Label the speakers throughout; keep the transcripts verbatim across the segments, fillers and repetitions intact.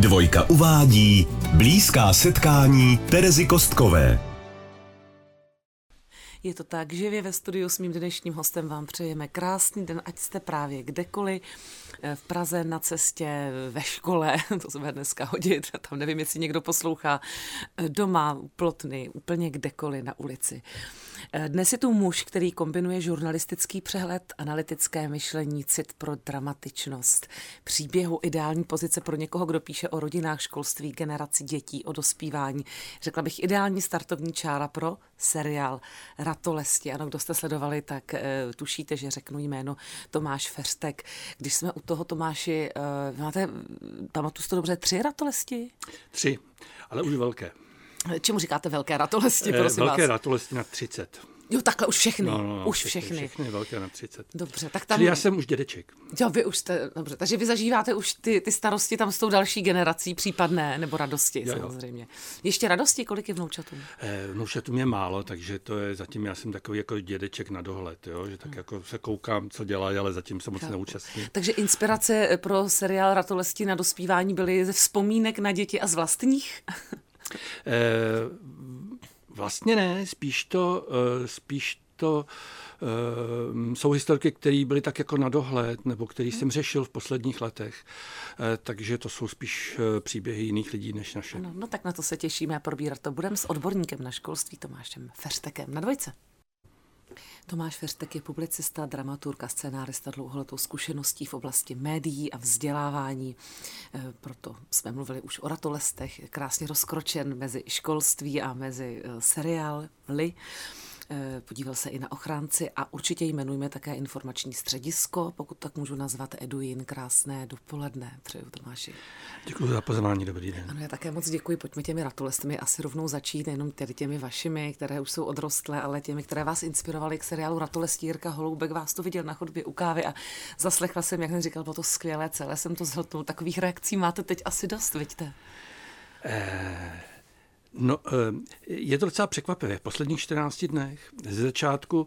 Speaker 1: Dvojka uvádí blízká setkání Terezy Kostkové.
Speaker 2: Je to tak, živě ve studiu s mým dnešním hostem vám přejeme krásný den, ať jste právě kdekoliv, v Praze, na cestě, ve škole, to se bude dneska hodit, tam nevím, jestli někdo poslouchá, doma, u plotny, úplně kdekoliv na ulici. Dnes je tu muž, který kombinuje žurnalistický přehled, analytické myšlení, cit pro dramatičnost, příběhu, ideální pozice pro někoho, kdo píše o rodinách, školství, generaci dětí, o dospívání. Řekla bych ideální startovní čára pro seriál Ratolesti. Ano, kdo jste sledovali, tak e, tušíte, že řeknu jméno Tomáš Feřtek. Když jsme u toho, Tomáši, e, máte, pamatuju si to dobře, tři ratolesti?
Speaker 3: Tři, ale už velké.
Speaker 2: Čemu říkáte velké ratolesti, prosím
Speaker 3: velké
Speaker 2: vás?
Speaker 3: Velké ratolesti na třicet.
Speaker 2: Jo, takhle už všechny,
Speaker 3: no, no, no,
Speaker 2: už
Speaker 3: všechny.
Speaker 2: všechny.
Speaker 3: Všechny velké na třicet.
Speaker 2: Dobře, tak tam...
Speaker 3: Čili já jsem už dědeček.
Speaker 2: Jo, vy už jste, dobře, takže vy zažíváte už ty, ty starosti tam s tou další generací případné, nebo radosti jo, samozřejmě. Jo. Ještě radosti, kolik je vnoučatům?
Speaker 3: Eh, vnoučatům je málo, takže to je zatím, já jsem takový jako dědeček na dohled, jo, že tak hmm. jako se koukám, co dělají, ale zatím se moc neúčastním.
Speaker 2: Takže inspirace pro seriál Ratolesti na dospívání byly ze vzpomínek na děti a z vlastních?
Speaker 3: eh, Vlastně ne, spíš to, spíš to uh, jsou historky, které byly tak jako na dohled, nebo které jsem řešil v posledních letech. Uh, takže to jsou spíš uh, příběhy jiných lidí než naše.
Speaker 2: No, no tak na to se těšíme a probírat to budeme s odborníkem na školství Tomášem Feřtekem na Dvojce. Tomáš Feřtek je publicista, dramaturg a scénárista dlouholetou zkušeností v oblasti médií a vzdělávání. Proto jsme mluvili už o ratolestech, krásně rozkročen mezi školství a mezi seriály. Podíval se i na Ochránci a určitě jmenujeme také informační středisko, pokud tak můžu nazvat, Eduin. Krásné dopoledne. Přeju, Tomáši.
Speaker 3: Děkuji za pozvání, dobrý den.
Speaker 2: Ano, já také moc děkuji. Pojďme těmi ratolestmi asi rovnou začít, nejenom tedy těmi vašimi, které už jsou odrostlé, ale těmi, které vás inspirovaly k seriálu Ratolestí. Jirka Holoubek vás to viděl na chodbě u kávy a zaslechla jsem, jak jsem říkal, bylo to skvělé, celé jsem to zhltnul. Takových reakcí máte teď asi dost, vidíte?
Speaker 3: Eh... No, je to docela překvapivé. V posledních čtrnácti dnech ze začátku,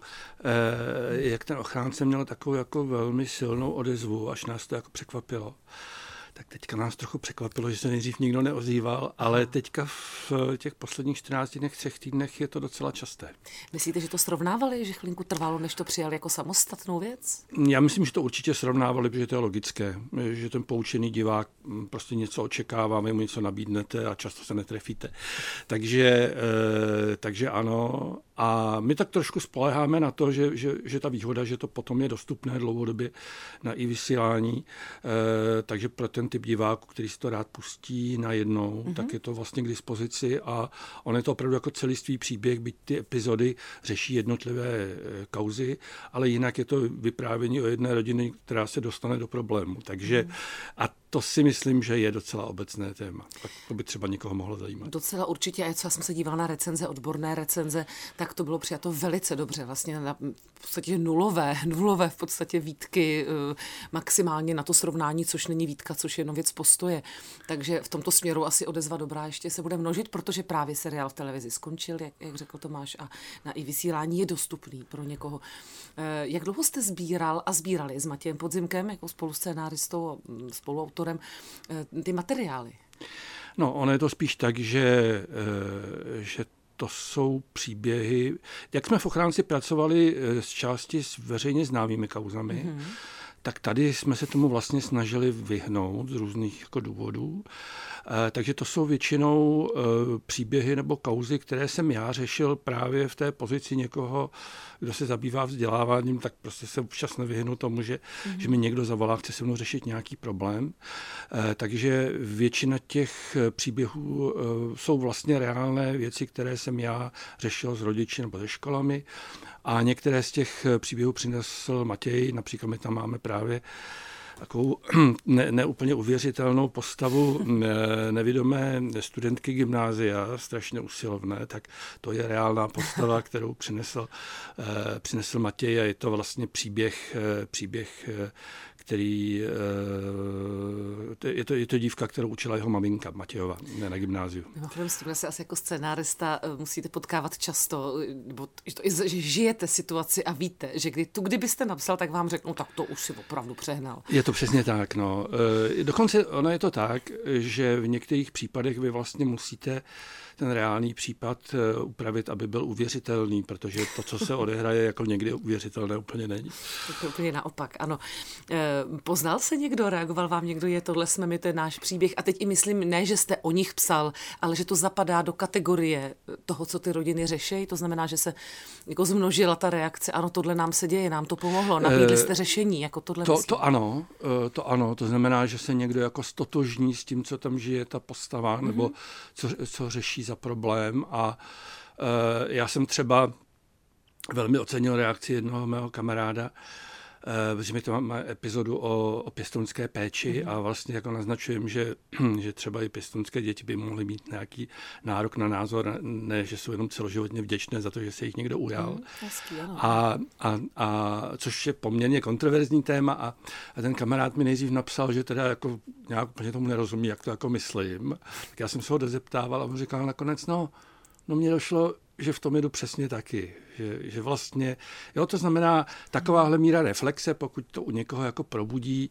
Speaker 3: jak ten Ochránce měl takovou jako velmi silnou odezvu, až nás to jako překvapilo. Tak teďka nás trochu překvapilo, že se nejdřív nikdo neozýval, ale teďka v těch posledních čtrnácti dnech, třech týdnech je to docela časté.
Speaker 2: Myslíte, že to srovnávali, že chvilinku trvalo, než to přijali jako samostatnou věc?
Speaker 3: Já myslím, že to určitě srovnávali, protože to je logické, že ten poučený divák prostě něco očekává, vy mu něco nabídnete a často se netrefíte. Takže, takže ano. A my tak trošku spoléháme na to, že, že, že ta výhoda, že to potom je dostupné dlouhodobě na i vysílání, takže pro ten typ diváků, který si to rád pustí najednou, mm-hmm. tak je to vlastně k dispozici a on je to opravdu jako celistvý příběh, byť ty epizody řeší jednotlivé kauzy, ale jinak je to vyprávění o jedné rodině, která se dostane do problému. Takže mm. a to si myslím, že je docela obecné téma. Tak to by třeba někoho mohlo zajímat.
Speaker 2: Docela určitě. A co já jsem se dívala na recenze, odborné recenze, tak to bylo přijato velice dobře. Vlastně na v podstatě nulové, nulové v podstatě výtky, maximálně na to srovnání, což není výtka, což je jenom věc postoje. Takže v tomto směru asi odezva dobrá ještě se bude množit, protože právě seriál v televizi skončil, jak, jak řekl Tomáš, a na i vysílání je dostupný pro někoho. Jak dlouho jste sbíral a sbírali s Matějem Podzimkem jako spoluscénáristou a spoluautorem ty materiály?
Speaker 3: No, ono je to spíš tak, že, že to jsou příběhy. Jak jsme v Ochránci pracovali z části s veřejně známými kauzami, mm-hmm. tak tady jsme se tomu vlastně snažili vyhnout z různých jako důvodů. Takže to jsou většinou příběhy nebo kauzy, které jsem já řešil právě v té pozici někoho, kdo se zabývá vzděláváním, tak prostě se občas nevyhnu tomu, že, mm-hmm. že mi někdo zavolá, chce se mnou řešit nějaký problém. Takže většina těch příběhů jsou vlastně reálné věci, které jsem já řešil s rodiči nebo se školami. A některé z těch příběhů přinesl Matěj, například my tam máme právě takovou ne, neúplně uvěřitelnou postavu nevidomé studentky gymnázia, strašně usilovné, tak to je reálná postava, kterou přinesl, přinesl Matěj a je to vlastně příběh, příběh který je to, je to dívka, kterou učila jeho maminka Matějova na gymnáziu.
Speaker 2: Mimochodem, s tímhle se asi jako scénárista musíte potkávat často, nebo že žijete situaci a víte, že kdy tu, kdybyste napsal, tak vám řeknou, tak to už si opravdu přehnal.
Speaker 3: Je to přesně tak, no. Dokonce ono je to tak, že v některých případech vy vlastně musíte ten reálný případ upravit, aby byl uvěřitelný, protože to, co se odehraje, jako někdy uvěřitelné úplně není.
Speaker 2: To úplně naopak, ano. Poznal se někdo, reagoval vám někdo, je tohle jsme my, to je náš příběh. A teď i myslím, ne, že jste o nich psal, ale že to zapadá do kategorie toho, co ty rodiny řeší. To znamená, že se jako zmnožila ta reakce. Ano, tohle nám se děje, nám to pomohlo. Nabídli jste řešení, jako tohle.
Speaker 3: To, to ano, to ano. To znamená, že se někdo jako stotožní s tím, co tam žije ta postava, mm-hmm. nebo co, co řeší za problém. A uh, já jsem třeba velmi ocenil reakci jednoho mého kamaráda, uh, protože my to máme epizodu o, o pěstounské péči mm. a vlastně jako naznačujem, že, že třeba i pěstounské děti by mohly mít nějaký nárok na názor, ne, že jsou jenom celoživotně vděčné za to, že se jich někdo ujal. Mm,
Speaker 2: hezký, ano.
Speaker 3: A, a, a což je poměrně kontroverzní téma a, a ten kamarád mi nejdřív napsal, že teda jako nějak úplně tomu nerozumí, jak to jako myslím. Tak já jsem se ho dozeptával a on říkal nakonec, no, no mně došlo, že v tom jedu přesně taky, že, že vlastně, jo, to znamená takováhle míra reflexe, pokud to u někoho jako probudí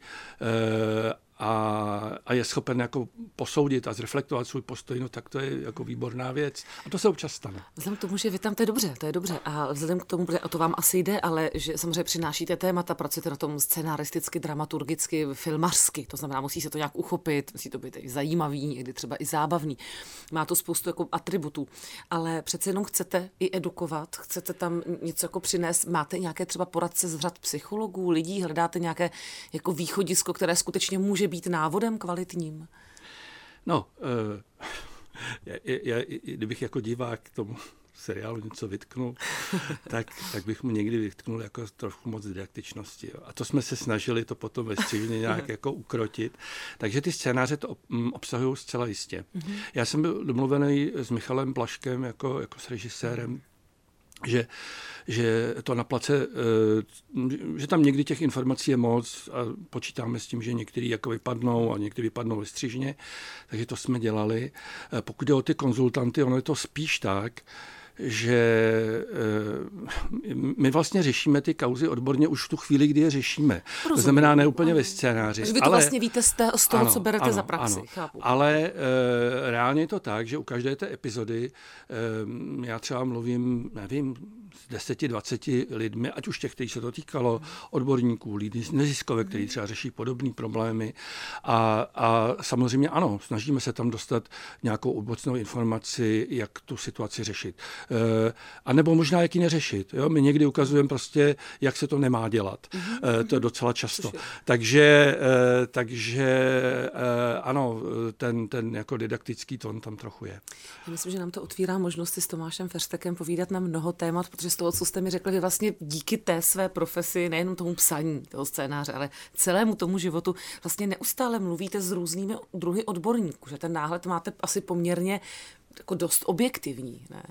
Speaker 3: e, a, a je schopen jako posoudit a zreflektovat svůj postoj, no tak to je jako výborná věc. A to se občas stane.
Speaker 2: Vzhledem k tomu, že vy tam, to je dobře, to je dobře. A vzhledem k tomu, o to vám asi jde, ale že samozřejmě přinášíte témata, pracujete na tom scenaristicky, dramaturgicky, filmařsky, to znamená, musí se to nějak uchopit, musí to být i zajímavý, někdy třeba i zábavný. Má to spoustu jako atributů, ale přece jenom chcete i edukovat, chcete tam něco jako přinést, máte nějaké třeba poradce z řad psychologů, lidí, hledáte nějaké jako východisko, které skutečně může být návodem kvalitním?
Speaker 3: No, uh, já, já, kdybych jako divák k tomu seriálu něco vytknul, tak, tak bych mu někdy vytknul jako trochu moc didaktičnosti. Jo. A to jsme se snažili to potom ve střižně nějak jako ukrotit. Takže ty scénáře to obsahují zcela jistě. Mm-hmm. Já jsem byl domluvený s Michalem Blaškem jako, jako s režisérem, že, že to na place, že tam někdy těch informací je moc a počítáme s tím, že některý jako vypadnou a některý vypadnou ve střižně, takže to jsme dělali. Pokud jde o ty konzultanty, ono je to spíš tak, že my vlastně řešíme ty kauzy odborně už v tu chvíli, kdy je řešíme. Rozumím. To znamená ne úplně ano. ve scénáři.
Speaker 2: Vy to
Speaker 3: ale,
Speaker 2: vlastně víte z, té, z toho, ano, co berete
Speaker 3: ano,
Speaker 2: za praxi.
Speaker 3: Ano.
Speaker 2: Chápu.
Speaker 3: Ale e, reálně je to tak, že u každé té epizody e, já třeba mluvím, nevím, s deseti, dvaceti lidmi, ať už těch, kteří se to týkalo, odborníků, lidí neziskové, kteří třeba řeší podobné problémy. A, a samozřejmě ano, snažíme se tam dostat nějakou obecnou informaci, jak tu situaci řešit. A nebo možná, jak ji neřešit. Jo? My někdy ukazujeme prostě, jak se to nemá dělat. Mm-hmm. To je docela často. Takže, takže ano, ten, ten jako didaktický tón tam trochu je.
Speaker 2: Já myslím, že nám to otvírá možnosti s Tomášem Ferstekem povídat na mnoho témat, protože z toho, co jste mi řekli, vy vlastně díky té své profesi, nejenom tomu psaní toho scénáře, ale celému tomu životu, vlastně neustále mluvíte s různými druhy odborníků, že ten náhled máte asi poměrně jako dost objektivní, ne?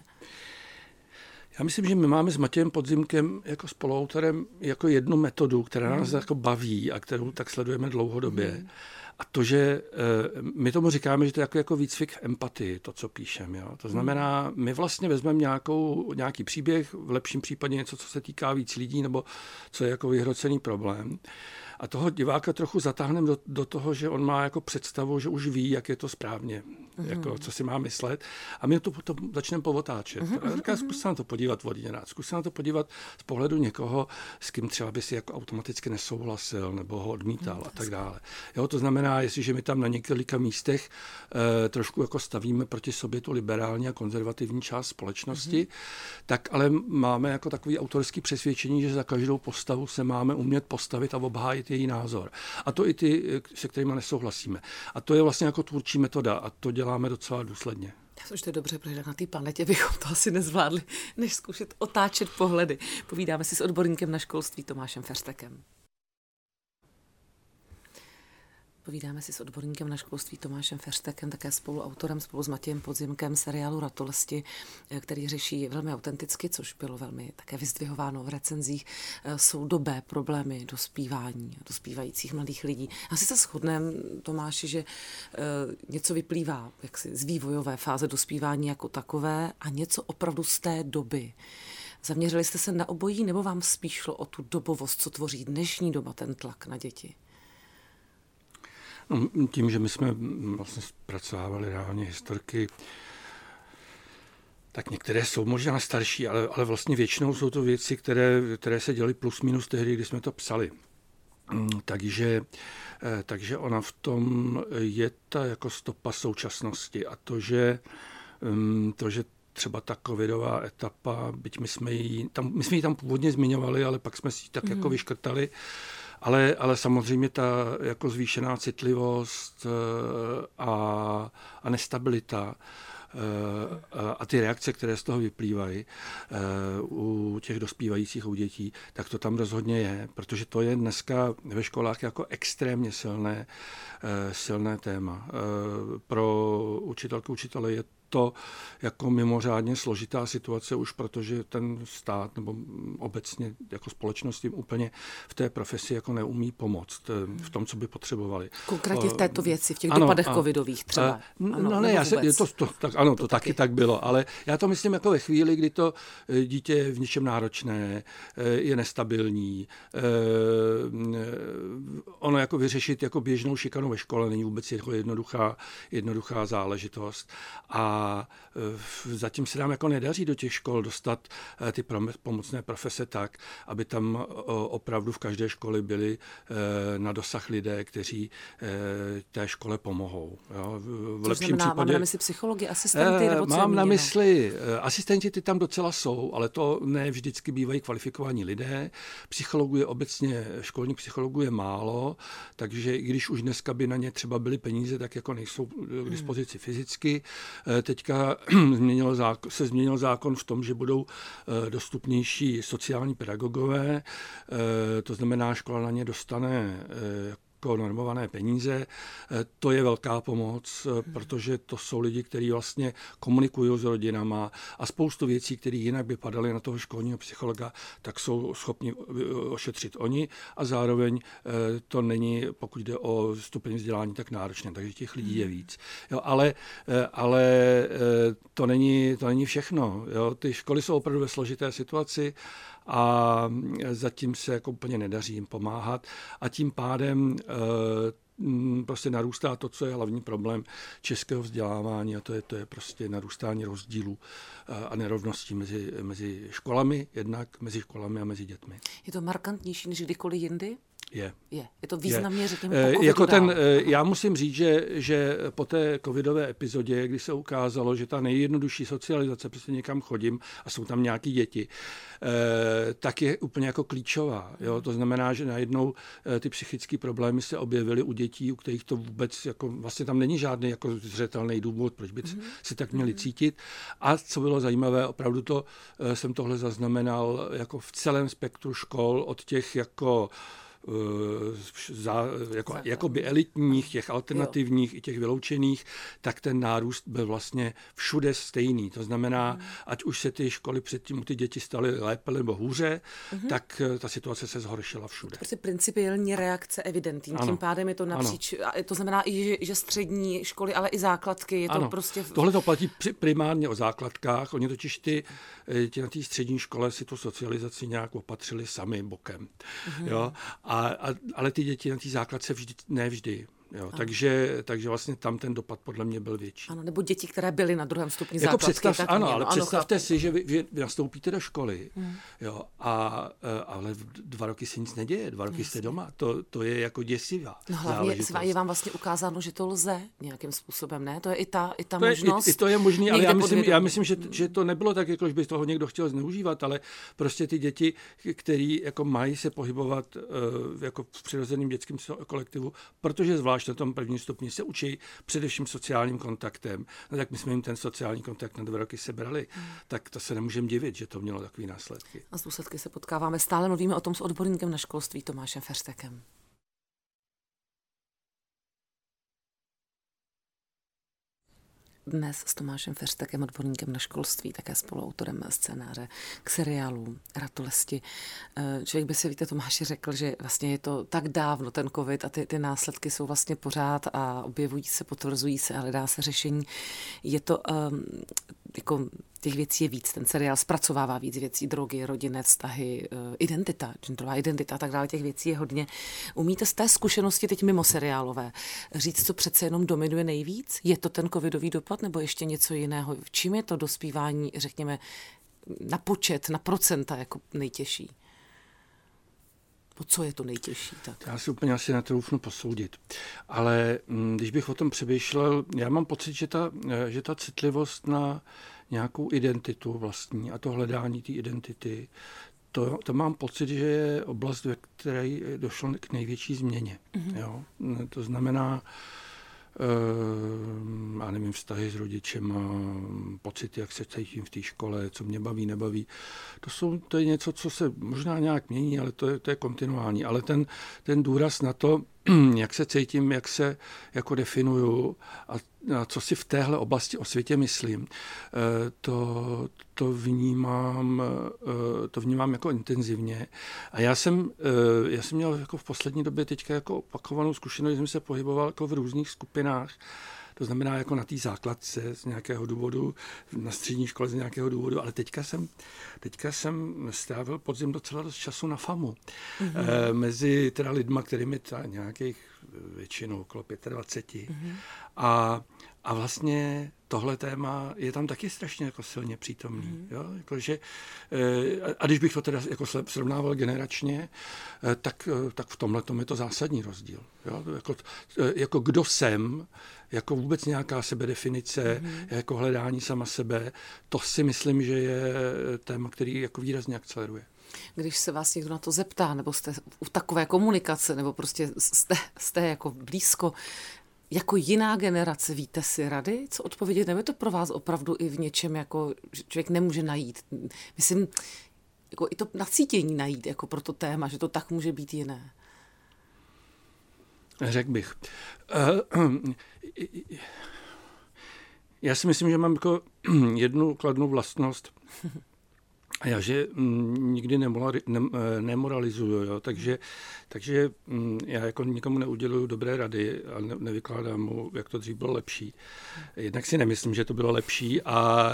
Speaker 3: Já myslím, že my máme s Matějem Podzimkem jako spoluautorem jako jednu metodu, která nás mm. jako baví a kterou tak sledujeme dlouhodobě. Mm. A to, že my tomu říkáme, že to je jako, jako výcvik empatii, to, co píšeme. Jo? To znamená, my vlastně vezmeme nějakou, nějaký příběh, v lepším případě něco, co se týká víc lidí, nebo co je jako vyhrocený problém. A toho diváka trochu zatáhneme do, do toho, že on má jako představu, že už ví, jak je to správně, mm. jako, co si má myslet. A my to potom začneme povotáčet. Mm. A říká, zkus se na to podívat vodněrát, zkus se na to podívat z pohledu někoho, s kým třeba by si jako automaticky nesouhlasil nebo ho odmítal mm. a tak dále. Jo, to znamená, jestliže my tam na několika místech eh, trošku jako stavíme proti sobě tu liberální a konzervativní část společnosti, mm. tak ale máme jako takový autorský přesvědčení, že za každou postavu se máme umět postavit a obhájit její názor. A to i ty, se kterými nesouhlasíme. A to je vlastně jako tvůrčí metoda a to děláme docela důsledně.
Speaker 2: Já jsem, že to je dobře, protože na té planetě bychom to asi nezvládli, než zkusit otáčet pohledy. Povídáme si s odborníkem na školství Tomášem Ferstekem. Povídáme si s odborníkem na školství Tomášem Feřtekem, také spoluautorem spolu s Matějem Podzimkem seriálu Ratolesti, který řeší velmi autenticky, což bylo velmi také vyzdvihováno v recenzích, soudobé problémy dospívání, dospívajících mladých lidí. Asi se shodneme, Tomáši, že něco vyplývá jaksi z vývojové fáze dospívání jako takové a něco opravdu z té doby. Zaměřili jste se na obojí, nebo vám spíš šlo o tu dobovost, co tvoří dnešní doba ten tlak na děti?
Speaker 3: No, tím, že my jsme vlastně zpracovávali reálně historky, tak některé jsou možná starší, ale, ale vlastně většinou jsou to věci, které, které se dělaly plus minus tehdy, kdy jsme to psali. Takže, takže ona v tom je ta jako stopa současnosti a to, že, to, že třeba ta covidová etapa, byť my jsme ji tam, my jsme ji tam původně zmiňovali, ale pak jsme si ji tak mm. jako vyškrtali, ale, ale samozřejmě ta jako zvýšená citlivost a, a nestabilita a ty reakce, které z toho vyplývají u těch dospívajících u dětí, tak to tam rozhodně je, protože to je dneska ve školách jako extrémně silné, silné téma. Pro učitelku, učitele je to jako mimořádně složitá situace už, protože ten stát nebo obecně jako společnost jim úplně v té profesi jako neumí pomoct v tom, co by potřebovali.
Speaker 2: Konkrétně v této věci, v těch ano, dopadech a, covidových třeba.
Speaker 3: No, ano, no ne, já se, to, to, tak, ano, to, to taky. taky tak bylo, ale já to myslím jako ve chvíli, kdy to dítě je v něčem náročné, je nestabilní, ono jako vyřešit jako běžnou šikanu ve škole není vůbec jako jednoduchá, jednoduchá záležitost. A A zatím se nám jako nedaří do těch škol dostat ty pomocné profese tak, aby tam opravdu v každé škole byli na dosah lidé, kteří té škole pomohou. Jo.
Speaker 2: V lepším znamená, případě... Máme na mysli psychologi, asistenty? Nebo co
Speaker 3: mám na mysli, asistenti ty tam docela jsou, ale to ne vždycky bývají kvalifikovaní lidé. Psychologů je obecně, školních psychologů je málo, takže i když už dneska by na ně třeba byly peníze, tak jako nejsou k dispozici fyzicky. Teďka změnil zákon, se změnil zákon v tom, že budou dostupnější sociální pedagogové, to znamená, škola na ně dostane jako normované peníze. To je velká pomoc, protože to jsou lidi, kteří vlastně komunikují s rodinama a spoustu věcí, které jinak by padaly na toho školního psychologa, tak jsou schopni ošetřit oni a zároveň to není, pokud jde o stupeň vzdělání, tak náročné, takže těch lidí je víc. Jo, ale, ale to není, to není všechno. Jo. Ty školy jsou opravdu ve složité situaci a zatím se jako úplně nedaří jim pomáhat a tím pádem e, prostě narůstá to, co je hlavní problém českého vzdělávání a to je, to je prostě narůstání rozdílů a nerovností mezi, mezi školami, jednak mezi školami a mezi dětmi.
Speaker 2: Je to markantnější než kdykoliv jindy?
Speaker 3: Je.
Speaker 2: Je. Je to významně,
Speaker 3: je.
Speaker 2: řekněme, po
Speaker 3: jako ten,
Speaker 2: dál.
Speaker 3: Já musím říct, že, že po té covidové epizodě, kdy se ukázalo, že ta nejjednodušší socializace, prostě někam chodím a jsou tam nějaký děti, tak je úplně jako klíčová. Jo? To znamená, že najednou ty psychické problémy se objevily u dětí, u kterých to vůbec, jako, vlastně tam není žádný jako zřetelný důvod, proč by mm-hmm. se tak měli cítit. A co bylo zajímavé, opravdu to, jsem tohle zaznamenal jako v celém spektru škol, od těch jako Za, jako, jakoby elitních, těch alternativních jo. i těch vyloučených, tak ten nárůst byl vlastně všude stejný. To znamená, mm. ať už se ty školy předtím ty děti staly lépe nebo hůře, mm-hmm. tak ta situace se zhoršila všude.
Speaker 2: Prostě principiální reakce evidentní. Tím pádem je to napříč, ano. to znamená i, že, že střední školy, ale i základky. Je to ano. prostě...
Speaker 3: Tohle to platí primárně o základkách. Oni totiž ty, ti na té střední škole si tu socializaci nějak opatřili sami bokem. Mm-hmm. Jo? A, a, ale ty děti na té základce vždy, ne vždy. Jo, takže, takže vlastně tam ten dopad podle mě byl větší.
Speaker 2: Ano, nebo děti, které byly na druhém stupni
Speaker 3: jako
Speaker 2: základky.
Speaker 3: Představ,
Speaker 2: tak
Speaker 3: ano,
Speaker 2: mě,
Speaker 3: ale
Speaker 2: ano,
Speaker 3: představte
Speaker 2: chápu.
Speaker 3: si, že vy, vy nastoupíte do školy, hmm. jo, a, ale dva roky se nic neděje, dva roky Jasně. jste doma. To, to je jako děsivá
Speaker 2: no, hlavně je vám vlastně ukázáno, že to lze nějakým způsobem, ne? To je i ta, i ta
Speaker 3: to
Speaker 2: možnost.
Speaker 3: Je, i, I to je možný, ale já myslím, já myslím že, že to nebylo tak, jako by toho někdo chtěl zneužívat, ale prostě ty děti, který jako mají se pohybovat uh, jako v přirozeném dětském kolektivu, protože zvlášť na tom prvním stupni se učí především sociálním kontaktem. No tak my jsme jim ten sociální kontakt na dva roky sebrali, hmm. tak to se nemůžeme divit, že to mělo takové následky.
Speaker 2: A z důsledky se potkáváme stále. Mluvíme o tom s odborníkem na školství Tomášem Feřtekem. dnes s Tomášem Feřtakem, odborníkem na školství, také spoluautorem scénáře k seriálu Ratolesti. Člověk by si, víte, Tomáši řekl, že vlastně je to tak dávno ten covid a ty, ty následky jsou vlastně pořád a objevují se, potvrzují se a hledá se řešení. Je to um, jako těch věcí je víc, ten seriál zpracovává víc věcí, drogy, rodinné vztahy, identita, genderová identita a tak dále, těch věcí je hodně. Umíte z té zkušenosti teď mimo seriálové říct, co přece jenom dominuje nejvíc? Je to ten covidový dopad nebo ještě něco jiného? V čím je to dospívání, řekněme, na počet, na procenta jako nejtěžší? Co je to nejtěžší? Tak?
Speaker 3: Já si úplně asi netroufnu posoudit. Ale když bych o tom přemýšlel, já mám pocit, že ta, že ta citlivost na nějakou identitu vlastní a to hledání té identity, to, to mám pocit, že je oblast, ve které došlo k největší změně. Mm-hmm. Jo? To znamená, já nevím, vztahy s rodičema, pocity, jak se cítím v té škole, co mě baví, nebaví. To, jsou, to je něco, co se možná nějak mění, ale to je, to je kontinuální. Ale ten, ten důraz na to, jak se cítím, jak se jako definuju a, a co si v téhle oblasti o světě myslím, to, to, vnímám, to vnímám jako intenzivně. A já jsem, já jsem měl jako v poslední době teďka jako opakovanou zkušenost, že jsem se pohyboval jako v různých skupinách. To znamená jako na té základce z nějakého důvodu, na střední škole z nějakého důvodu, ale teďka jsem, teďka jsem strávil podzim docela dost času na FAMu. Mm-hmm. E, mezi teda lidma, kterými ta nějakých většinou okolo dvacet pět. Mm-hmm. A, a vlastně tohle téma je tam taky strašně jako silně přítomný. Mm. Jo? Jako, že, a když bych to teda jako srovnával generačně, tak, tak v tomhle tom je to zásadní rozdíl. Jo? Jako, jako kdo jsem, jako vůbec nějaká sebedefinice, mm. jako hledání sama sebe, to si myslím, že je téma, který jako výrazně akceleruje.
Speaker 2: Když se vás někdo na to zeptá, nebo jste u takové komunikace, nebo prostě jste, jste jako blízko, jako jiná generace, víte si rady, co odpovědět? Nebo je to pro vás opravdu i v něčem, jako že člověk nemůže najít? Myslím, jako i to nacítění najít jako pro to téma, že to tak může být jiné.
Speaker 3: Řekl bych. Já si myslím, že mám jako jednu kladnou vlastnost. A já, že m, nikdy nemorali, ne, nemoralizuju, jo? Takže, takže m, já jako nikomu neuděluju dobré rady a ne, nevykládám mu, jak to dřív bylo lepší. Jednak si nemyslím, že to bylo lepší a,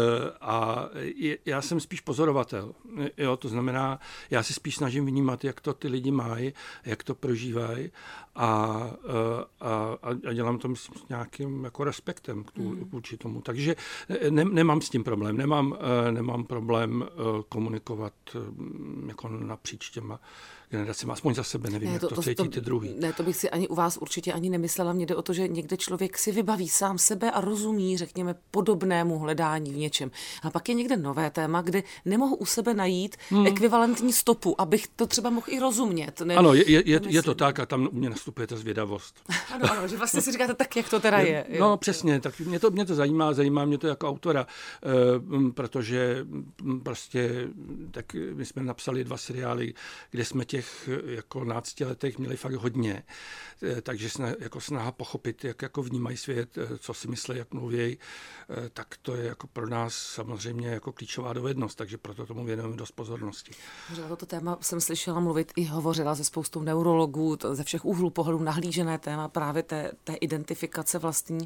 Speaker 3: a je, já jsem spíš pozorovatel. Jo? To znamená, já si spíš snažím vnímat, jak to ty lidi mají, jak to prožívají a, a, a dělám to s nějakým jako respektem k tu, vůči tomu. Takže ne, nemám s tím problém. Nemám, nemám problém komunikovat jako napříč těma generacemi. Aspoň za sebe nevím, ne, jak to, to cítí ty druhý.
Speaker 2: Ne, to bych si ani u vás určitě ani nemyslela. Mně jde o to, že někde člověk si vybaví sám sebe a rozumí, řekněme, podobnému hledání v něčem. A pak je někde nové téma, kde nemohu u sebe najít hmm. ekvivalentní stopu, abych to třeba mohl i rozumět. Ne,
Speaker 3: ano, je, je, je to tak a tam u mě nastupuje ta zvědavost.
Speaker 2: Ano, ano, že vlastně si říkáte tak, jak to teda je.
Speaker 3: je no, přesně, tak mě to, mě to zajímá, zajímá mě to jako autora, uh, protože prostě tak my jsme napsali dva seriály, kde jsme těch jako nácti letech měli fakt hodně. Takže snaha, jako snaha pochopit, jak jako vnímají svět, co si myslí, jak mluví, tak to je jako pro nás samozřejmě jako klíčová dovednost, takže proto tomu věnujeme dost pozornosti.
Speaker 2: Na toto téma jsem slyšela mluvit i hovořila se spoustou neurologů, ze všech úhlů pohledu nahlížené téma právě té, té identifikace vlastní.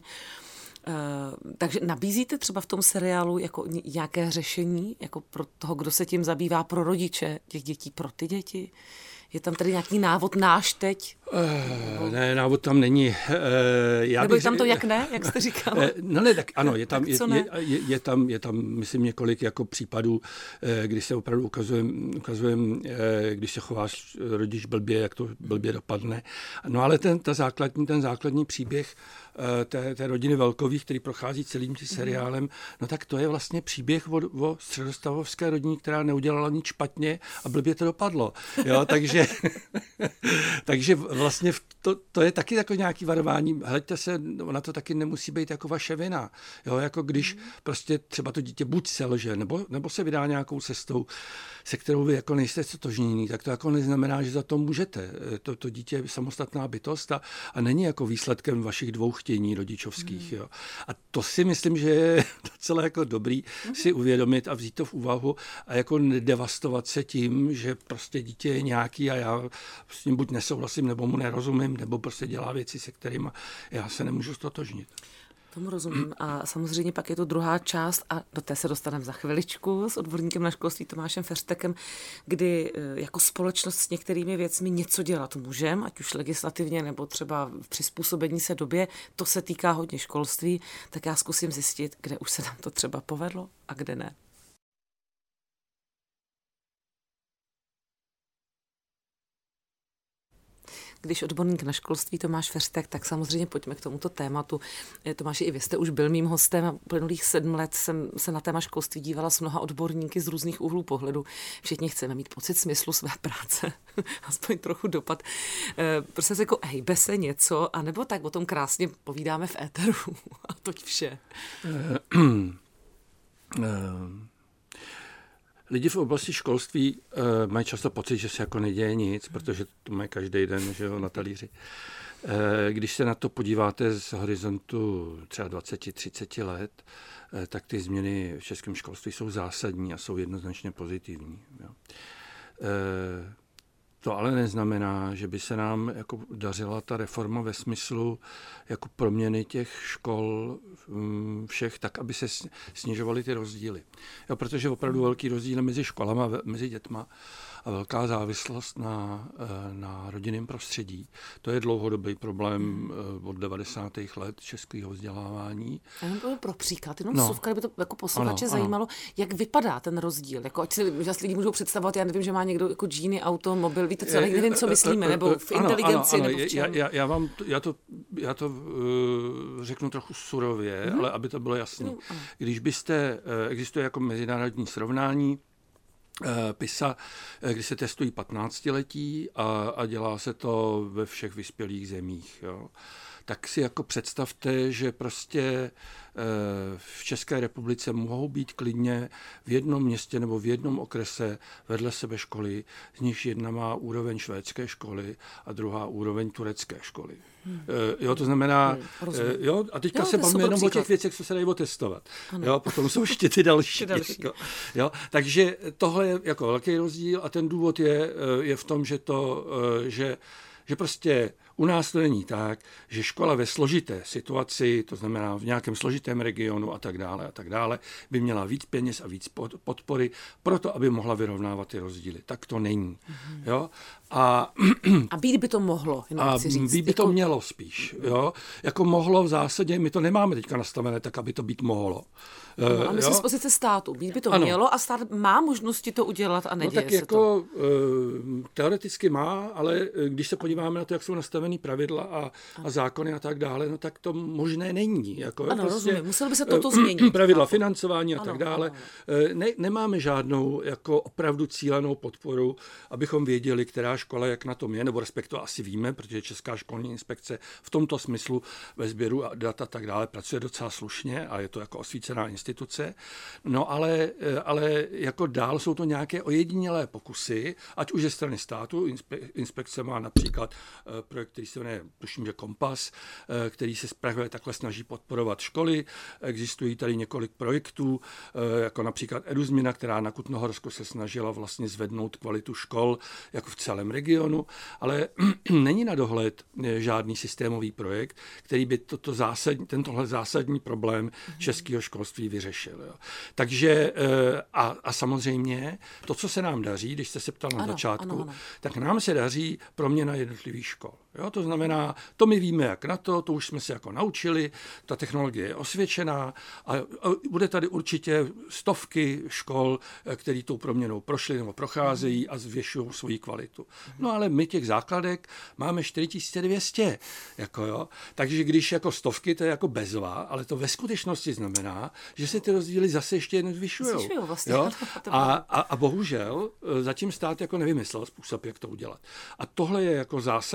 Speaker 2: Uh, takže nabízíte třeba v tom seriálu jako nějaké řešení jako pro toho, kdo se tím zabývá, pro rodiče těch dětí, pro ty děti? Je tam tady nějaký návod náš teď?
Speaker 3: Uh, ne, návod tam není. Uh, já
Speaker 2: Nebo
Speaker 3: bych,
Speaker 2: je tam to jak ne, jak jste říkal? Uh,
Speaker 3: no ne, tak ano, je tam, je,
Speaker 2: je,
Speaker 3: je, je, tam, je tam, myslím, několik jako případů, kdy se opravdu ukazujem, ukazujem, když se chováš rodič blbě, jak to blbě dopadne. No ale ten, ta základní, ten základní příběh té, té rodiny Velkových, který prochází celým tím seriálem, no tak to je vlastně příběh o, o středostavovské rodině, která neudělala nic špatně a blbě to dopadlo. Jo, takže, takže vlastně to, to je taky jako nějaký varování. Hleďte se, ona to taky nemusí být jako vaše vina. Jo, jako když mm. prostě třeba to dítě buď selže, nebo, nebo se vydá nějakou cestou, se kterou vy jako nejste stotožnění, tak to jako neznamená, že za to můžete. To, to dítě je samostatná bytost a, a není jako výsledkem vašich dvou chtění rodičovských. Mm. Jo. A to si myslím, že je docela jako dobrý mm. si uvědomit a vzít to v úvahu a jako nedevastovat se tím, že prostě dítě je nějaký a já s ním buď nesouhlasím, nebo mu nerozumím, nebo prostě dělá věci, se kterými já se nemůžu stotožnit.
Speaker 2: Tomu rozumím. A samozřejmě pak je to druhá část a do té se dostaneme za chviličku s odborníkem na školství Tomášem Feřtekem, kdy jako společnost s některými věcmi něco dělat můžeme, ať už legislativně nebo třeba v přizpůsobení se době. To se týká hodně školství, tak já zkusím zjistit, kde už se nám to třeba povedlo a kde ne. Když odborník na školství Tomáš Feřtek, tak samozřejmě pojďme k tomuto tématu. Tomáši, i vy jste už byl mým hostem a uplynulých sedm let jsem se na téma školství dívala s mnoha odborníky z různých úhlů pohledu. Všichni chceme mít pocit smyslu své práce, aspoň trochu dopad. Prostě jako hejbe se něco, anebo tak o tom krásně povídáme v éteru a toť vše.
Speaker 3: Lidi v oblasti školství uh, mají často pocit, že se jako neděje nic, protože to mají každý den, že jo, na talíři. Uh, když se na to podíváte z horizontu třeba dvacet třicet let, uh, tak ty změny v českém školství jsou zásadní a jsou jednoznačně pozitivní. Jo. Uh, To ale neznamená, že by se nám jako dařila ta reforma ve smyslu jako proměny těch škol všech tak, aby se snižovaly ty rozdíly. Jo, protože opravdu velký rozdíl mezi školama, mezi dětma a velká závislost na, na rodinném prostředí. To je dlouhodobý problém od devadesátých let českého vzdělávání.
Speaker 2: A jenom to pro příklad, jenom no. Suvka, kdyby to jako posluchače zajímalo, jak vypadá ten rozdíl. Jako, ať si lidi můžou představovat, já nevím, že má někdo jako džíny, auto, mobil, víte co, nevím, co myslíme, nebo v inteligenci, ano, ano, ano. nebo v čem.
Speaker 3: Já, já, vám to, já to, já to uh, řeknu trochu surově, hmm. ale aby to bylo jasné. No, když byste, uh, existuje jako mezinárodní srovnání, PISA, kdy se testují patnáctiletí a, a dělá se to ve všech vyspělých zemích. Jo. Tak si jako představte, že prostě v České republice mohou být klidně v jednom městě nebo v jednom okrese vedle sebe školy, z nichž jedna má úroveň švédské školy a druhá úroveň turecké školy. Hmm. Jo, to znamená, hmm, jo, a teďka jo, se bavíme jenom příklad. O těch věcech, co se dají otestovat. Jo, potom jsou ještě ty další. další. Jako, jo, takže tohle je jako velký rozdíl a ten důvod je, je v tom, že to, že, že prostě u nás to není tak, že škola ve složité situaci, to znamená v nějakém složitém regionu a tak dále a tak dále, by měla víc peněz a víc podpory proto, aby mohla vyrovnávat ty rozdíly. Tak to není. Mm-hmm. Jo? A,
Speaker 2: a být by to mohlo, jenom
Speaker 3: a
Speaker 2: chci říct.
Speaker 3: být by jako... to mělo spíš. Jo? Jako mohlo v zásadě, my to nemáme teďka nastavené tak, aby to být mohlo.
Speaker 2: No, a my jsme z pozice státu. Být by to ano. mělo a stát má možnosti to udělat a neděje
Speaker 3: no, tak
Speaker 2: se
Speaker 3: jako,
Speaker 2: to.
Speaker 3: Uh, teoreticky má, ale když se podíváme na to, jak jsou nastavený pravidla a, a zákony a tak dále, no tak to možné není. Jako,
Speaker 2: ano,
Speaker 3: prostě,
Speaker 2: rozumím. Muselo by se toto změnit.
Speaker 3: Pravidla financování a
Speaker 2: ano,
Speaker 3: tak dále.
Speaker 2: Ano, ano.
Speaker 3: Ne, nemáme žádnou jako opravdu cílenou podporu, abychom věděli, která škola jak na tom je, nebo respektive asi víme, protože Česká školní inspekce v tomto smyslu ve sběru dat a tak dále pracuje docela slušně a je to jako osvícená instituce. No ale, ale jako dál jsou to nějaké ojedinělé pokusy, ať už ze strany státu, inspekce má například projekt, který se jmenuje, tuším, že Kompas, který se právě takhle snaží podporovat školy. Existují tady několik projektů, jako například Eduzmina, která na Kutnohorsku se snažila vlastně zvednout kvalitu škol jako v celém regionu, ale není na dohled žádný systémový projekt, který by toto zásadní, tentohle zásadní problém českého školství vyřešil. Jo. Takže a, a samozřejmě to, co se nám daří, když jste se ptal na ano, začátku, ano, ano. tak nám se daří proměna jednotlivých škol. Jo, to znamená, to my víme, jak na to, to už jsme se jako naučili, ta technologie je osvědčená a, a bude tady určitě stovky škol, které tou proměnou prošly nebo procházejí a zvětšují svoji kvalitu. No ale my těch základek máme čtyři tisíce dvě stě. Jako jo. Takže když jako stovky, to je jako bezva, ale to ve skutečnosti znamená, že se ty rozdíly zase ještě jen zvyšují.
Speaker 2: Vlastně.
Speaker 3: Jo? A, a, a bohužel zatím stát jako nevymyslel způsob, jak to udělat. A tohle je jako zásadní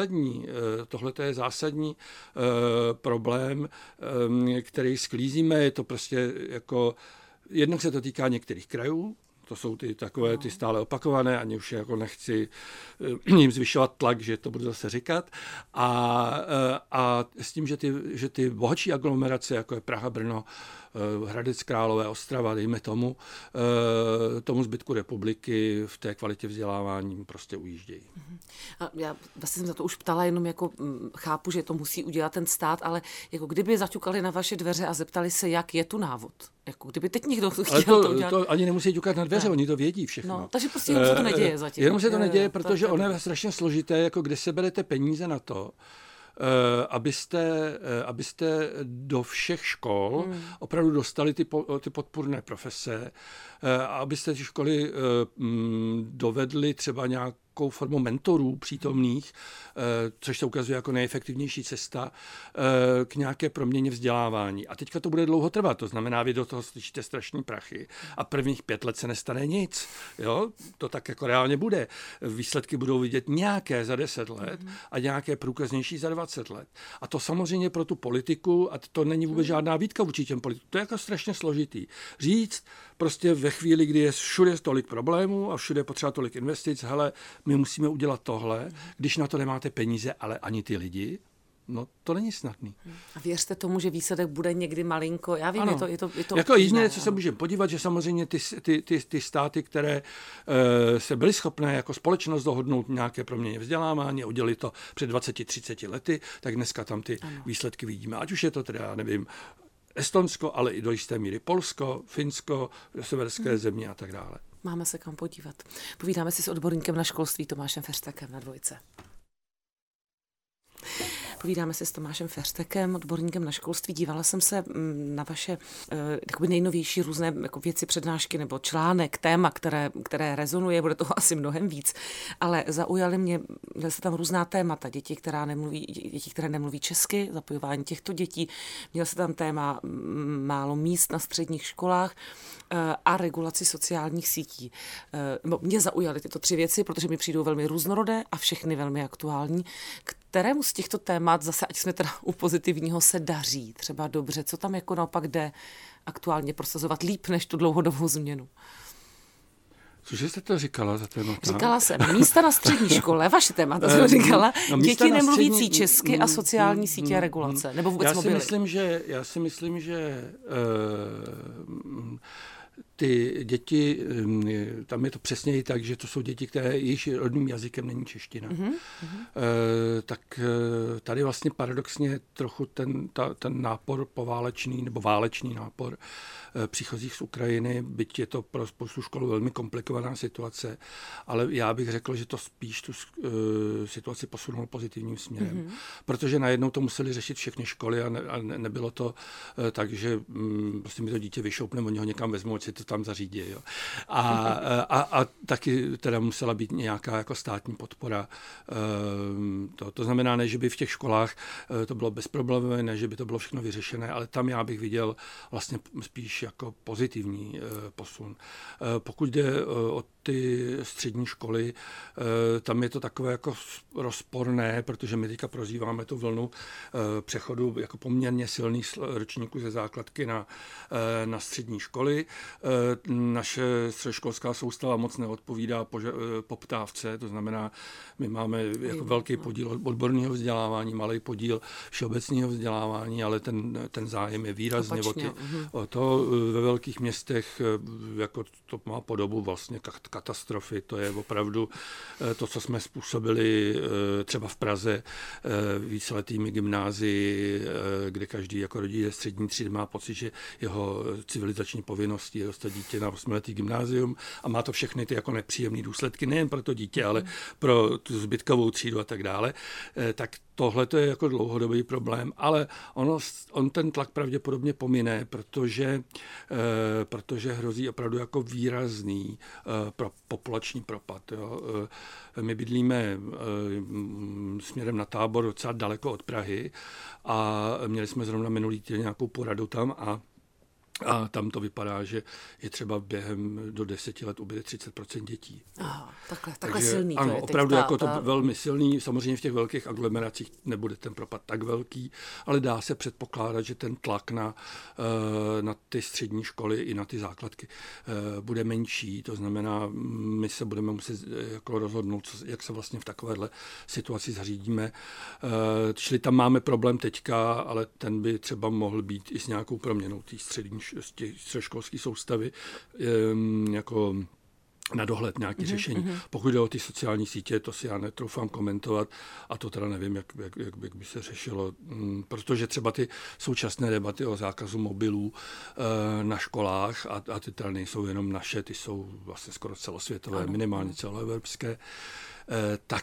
Speaker 3: Tohle je zásadní problém, který sklízíme. Je to prostě jako, jednak se to týká některých krajů, to jsou ty takové ty stále opakované, ani už jako nechci jim zvyšovat tlak, že to budu zase říkat. A, a s tím, že ty, že ty bohatší aglomerace, jako je Praha, Brno, Hradec Králové, Ostrava, dejme tomu, tomu zbytku republiky v té kvalitě vzdělávání prostě ujíždějí.
Speaker 2: A já vlastně jsem za to už ptala, jenom jako chápu, že to musí udělat ten stát, ale jako kdyby zaťukali na vaše dveře a zeptali se, jak je tu návod. Jako kdyby teď někdo chtěl
Speaker 3: ale to,
Speaker 2: to udělat.
Speaker 3: To ani nemusí ťukat na dveře, ne. Oni to vědí všechno.
Speaker 2: No, takže prostě jenom se to neděje zatím.
Speaker 3: Jenom se to neděje, protože
Speaker 2: to,
Speaker 3: ono je strašně složité, jako kde se berete peníze na to, abyste, abyste do všech škol hmm. opravdu dostali ty, ty podpůrné profese, abyste ty školy dovedli třeba nějakou formou mentorů přítomných, což se ukazuje jako nejefektivnější cesta k nějaké proměně vzdělávání. A teďka to bude dlouho trvat, to znamená, vy do toho slyšíte strašný prachy a prvních pět let se nestane nic. Jo? To tak jako reálně bude. Výsledky budou vidět nějaké za deset let a nějaké průkaznější za dvacet let. A to samozřejmě pro tu politiku, a to není vůbec žádná výtka vůči těm politikům, to je jako strašně složitý. Říct prostě ve chvíli, kdy je všude tolik problémů a všude potřeba tolik investic, hele, my musíme udělat tohle, když na to nemáte peníze, ale ani ty lidi, no to není snadný.
Speaker 2: A věřte tomu, že výsledek bude někdy malinko, já vím,
Speaker 3: ano.
Speaker 2: je to, je to, je to
Speaker 3: jako jediné, co se můžeme podívat, že samozřejmě ty, ty, ty, ty státy, které e, se byly schopné jako společnost dohodnout nějaké proměně vzdělávání, udělali to před dvaceti třiceti lety, tak dneska tam ty ano. výsledky vidíme. Ať už je to teda, já nevím, Estonsko, ale i do jisté míry Polsko, Finsko, severské hmm. země a tak dále.
Speaker 2: Máme se kam podívat. Povídáme si s odborníkem na školství Tomášem Feřtekem na Dvojce. Povídáme si s Tomášem Feřtekem, odborníkem na školství. Dívala jsem se na vaše jakoby nejnovější různé jako věci, přednášky nebo článek, téma, které, které rezonuje, bude toho asi mnohem víc, ale zaujaly mě, měly se tam různá témata, děti, která nemluví, děti, které nemluví česky, zapojování těchto dětí, měl se tam téma málo míst na středních školách a regulaci sociálních sítí. Mě zaujaly tyto tři věci, protože mi přijdou velmi různorodé a všechny velmi aktuální. Kterému z těchto témat, zase ať jsme teda u pozitivního, se daří třeba dobře? Co tam jako naopak jde aktuálně prosazovat líp než tu dlouhodobou změnu?
Speaker 3: Cože jste to říkala za témata?
Speaker 2: Říkala jsem, místa na střední škole, vaše témata jsem říkala, no, děti nemluvící střední... česky a sociální sítě a regulace, nebo vůbec
Speaker 3: já
Speaker 2: mobily.
Speaker 3: Si myslím, že, já si myslím, že uh, ty děti, tam je to přesněji tak, že to jsou děti, které již rodným jazykem není čeština. Mm-hmm. E, tak tady vlastně paradoxně trochu ten, ta, ten nápor poválečný nebo válečný nápor e, příchozích z Ukrajiny, byť je to pro spoustu škol velmi komplikovaná situace, ale já bych řekl, že to spíš tu e, situaci posunul pozitivním směrem. Mm-hmm. Protože najednou to museli řešit všechny školy a, ne, a ne, nebylo to e, tak, že m, prostě mi to dítě vyšoupne, oni ho někam vezmou, ať si to tam zařídí. Jo. A, a, a taky teda musela být nějaká jako státní podpora. To, to znamená, ne, že by v těch školách to bylo bezproblémové, ne, že by to bylo všechno vyřešené, ale tam já bych viděl vlastně spíš jako pozitivní posun. Pokud jde o ty střední školy, tam je to takové jako rozporné, protože my teďka prozýváme tu vlnu přechodu jako poměrně silných ročníků ze základky na, na střední školy. Naše středoškolská soustava moc neodpovídá poptávce, to znamená, my máme jako velký podíl odborného vzdělávání, malý podíl všeobecného vzdělávání, ale ten, ten zájem je výrazně o, ty, o to. Ve velkých městech jako to má podobu vlastně katastrofy, to je opravdu to, co jsme způsobili třeba v Praze víceletými gymnázii, kde každý jako rodič ze střední třídy má pocit, že jeho civilizační povinnosti je dostat dítě na osmiletý gymnázium a má to všechny ty jako nepříjemné důsledky, nejen pro to dítě, ale pro tu zbytkovou třídu a tak dále, tak tohle to je jako dlouhodobý problém, ale ono, on ten tlak pravděpodobně pomine, protože, protože hrozí opravdu jako výrazný pro populační propad. Jo. My bydlíme směrem na Tábor docela daleko od Prahy a měli jsme zrovna minulý týden nějakou poradu tam a A tam to vypadá, že je třeba během do deseti let ubyde třicet procent dětí.
Speaker 2: Aha, takhle, takhle
Speaker 3: Takže,
Speaker 2: silný
Speaker 3: ano,
Speaker 2: to je.
Speaker 3: opravdu
Speaker 2: ta,
Speaker 3: jako
Speaker 2: ta...
Speaker 3: to velmi silný. Samozřejmě v těch velkých aglomeracích nebude ten propad tak velký, ale dá se předpokládat, že ten tlak na, na ty střední školy i na ty základky bude menší. To znamená, my se budeme muset jako rozhodnout, co, jak se vlastně v takovéhle situaci zařídíme. Čili tam máme problém teďka, ale ten by třeba mohl být i s nějakou proměnou té střední středoškolské soustavy jako na dohled nějaké mm-hmm. řešení. Pokud jde o ty sociální sítě, to si já netroufám komentovat a to teda nevím, jak, jak, jak, jak by se řešilo, protože třeba ty současné debaty o zákazu mobilů e, na školách a, a ty teda nejsou jenom naše, ty jsou vlastně skoro celosvětové, ano. minimálně celoevropské, E, tak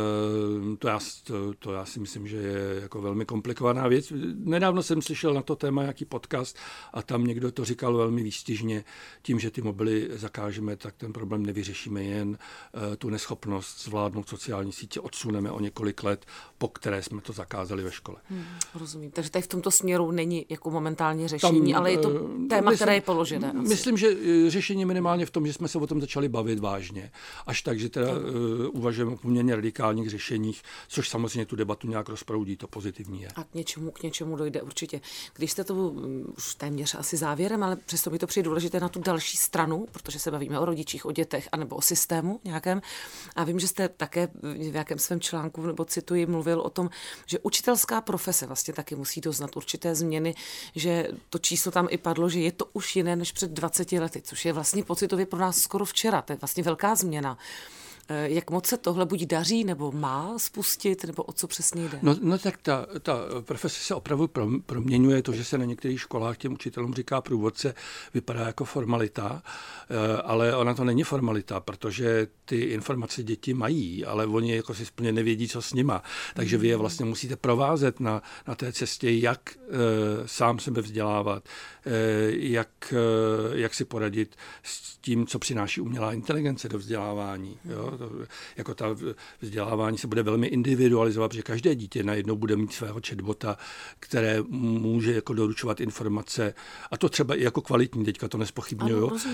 Speaker 3: to já, to, to já si myslím, že je jako velmi komplikovaná věc. Nedávno jsem slyšel na to téma nějaký podcast a tam někdo to říkal velmi výstižně. Tím, že ty mobily zakážeme, tak ten problém nevyřešíme, jen e, tu neschopnost zvládnout sociální sítě odsuneme o několik let, po které jsme to zakázali ve škole.
Speaker 2: Hmm, rozumím. Takže tady v tomto směru není jako momentálně řešení, tam, ale je to téma, myslím, které je položené. Asi.
Speaker 3: Myslím, že řešení minimálně v tom, že jsme se o tom začali bavit vážně. Až tak, že teda uh, uvažujeme o poměrně radikálních řešeních, což samozřejmě tu debatu nějak rozproudí, to pozitivní je.
Speaker 2: A k něčemu, k něčemu dojde určitě. Když jste to už téměř asi závěrem, ale přesto mi to přijde důležité na tu další stranu, protože se bavíme o rodičích, o dětech, anebo o systému nějakém. A vím, že jste také v nějakém svém článku, nebo cituji, mluvil o tom, že učitelská profese vlastně taky musí doznat určité změny, že to číslo tam i padlo, že je to už jiné než před dvaceti lety, což je vlastně pocitově pro nás skoro včera. To je vlastně velká změna. Jak moc se tohle buď daří, nebo má spustit, nebo o co přesně jde?
Speaker 3: No, no tak ta, ta profese se opravdu proměňuje. To, že se na některých školách těm učitelům říká průvodce, vypadá jako formalita, ale ona to není formalita, protože ty informace děti mají, ale oni jako si splně nevědí, co s nima. Takže vy je vlastně musíte provázet na, na té cestě, jak e, sám sebe vzdělávat, e, jak, e, jak si poradit s tím, co přináší umělá inteligence do vzdělávání. Jo? To, jako ta vzdělávání se bude velmi individualizovat, protože každé dítě najednou bude mít svého chatbota, které může jako doručovat informace, a to třeba i jako kvalitní, teďka to nespochybňuju, e,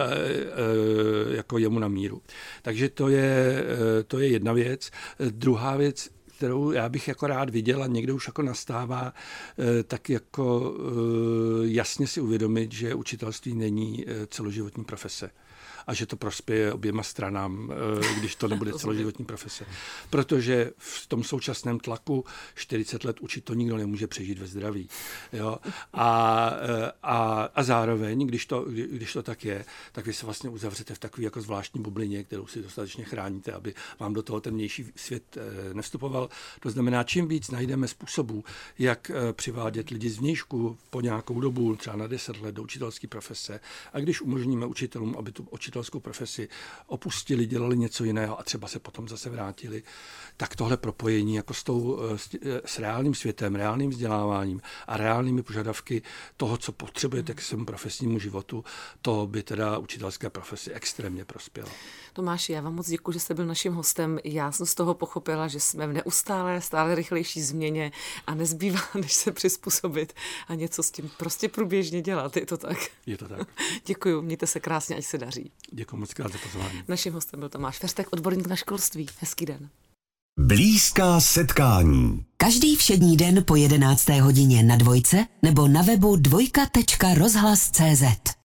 Speaker 3: e, jako jemu na míru. Takže to je, to je jedna věc. Druhá věc, kterou já bych jako rád viděl a někde už jako nastává, tak jako jasně si uvědomit, že učitelství není celoživotní profese a že to prospěje oběma stranám, když to nebude celoživotní profese. Protože v tom současném tlaku čtyřicet let učit to nikdo nemůže přežít ve zdraví. Jo? A, a, a zároveň, když to, když to tak je, tak vy se vlastně uzavřete v takové jako zvláštní bublině, kterou si dostatečně chráníte, aby vám do toho ten vnější svět nevstupoval. To znamená, čím víc najdeme způsobů, jak přivádět lidi zvnějšku po nějakou dobu, třeba na deset let do učitelské profese, a když umožníme učitelům, aby tu učitelskou profesi opustili, dělali něco jiného a třeba se potom zase vrátili, tak tohle propojení jako s, tou, s, s reálným světem, reálným vzděláváním a reálnými požadavky toho, co potřebujete k svému profesnímu životu, to by teda učitelské profesi extrémně prospělo.
Speaker 2: Tomáši, já vám moc děkuji, že jste byl naším hostem. Já jsem z toho pochopila, že jsme v neustálé, stále rychlejší změně a nezbývá, než se přizpůsobit a něco s tím prostě průběžně dělat. Je to tak?
Speaker 3: Je to tak.
Speaker 2: Děkuji, mějte se krásně, ať se daří.
Speaker 3: Děkuji moc krát za pozvání.
Speaker 2: Naším hostem byl Tomáš Ferstek, odborník na školství. Hezký den.
Speaker 1: Blízká setkání.
Speaker 4: Každý všední den po jedenácté hodině na Dvojce nebo na webu dvojka tečka rozhlas tečka cé zet.